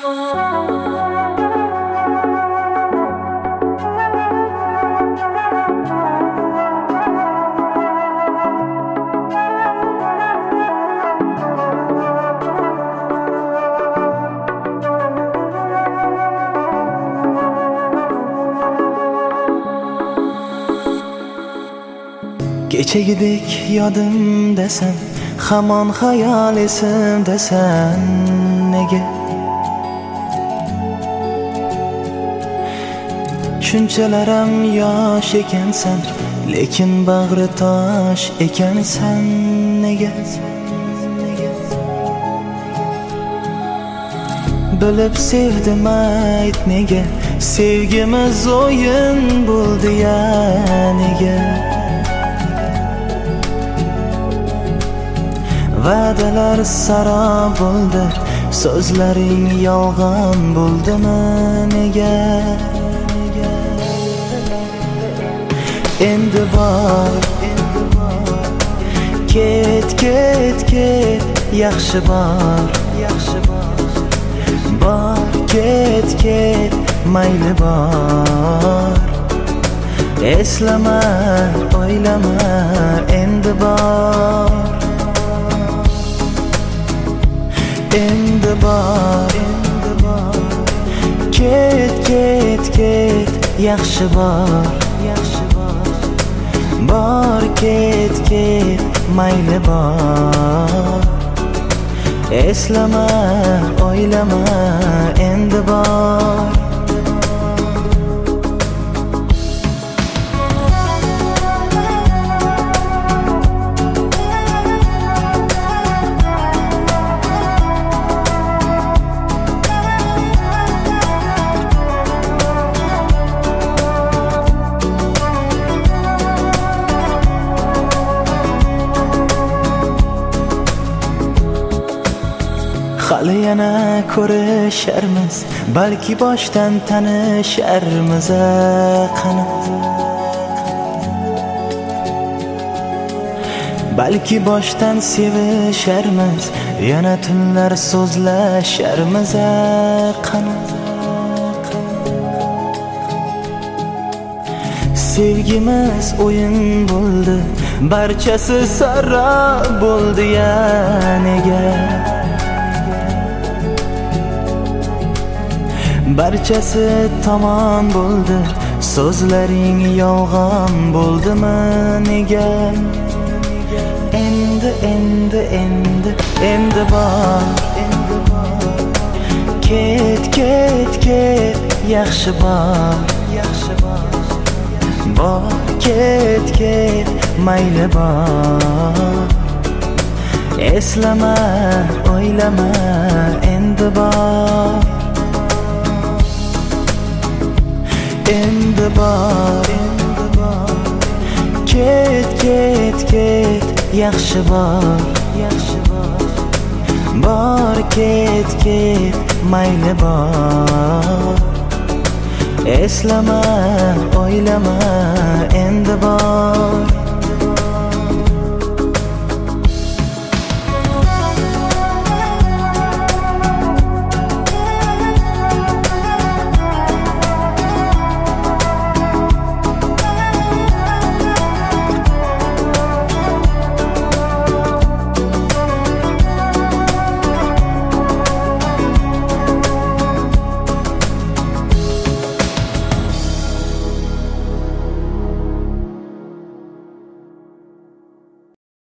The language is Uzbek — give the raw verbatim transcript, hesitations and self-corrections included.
Kechagidek yodimda sen, hamon xayol esimda sen. Nega shunchalaram yosh ekansan, lekin bag'ri tosh ekansan. Nega bilib sevdim ayt nega, sevgimiz o'yin bo'ldi ya. Nega va'dalar sarob bo'ldi, so'zlaring yolg'on bo'ldimi? Nega endi bor, ket ket ket, yaxshi bor, bor ket ket, mayli bor. Eslama, o'ylama, endi bor, endi bor, ket ket ket, yaxshi bor, bor ket ket, mayli bor. Eslama, o'ylama, endi bor. Hali yana ko'risharmiz, balki boshdan tanisharmiz. Qani balki boshdan sevisharmiz, yana tunlar so'zlasharmiz. Qani sevgimiz o'yin bo'ldi, barchasi sarob bo'ldi ya. Nega barchasi tamom bo'ldi, so'zlaring yolg'on bo'ldimi? Nega endi endi endi endi bor, ket ket ket, yaxshi bor, bor ket ket, mayli bor. Eslama, o'ylama, endi bor, endi bor, ket ket ket, yaxshi bor, bor ket ket, mayli bor. Eslama, o'ylama, endi bor.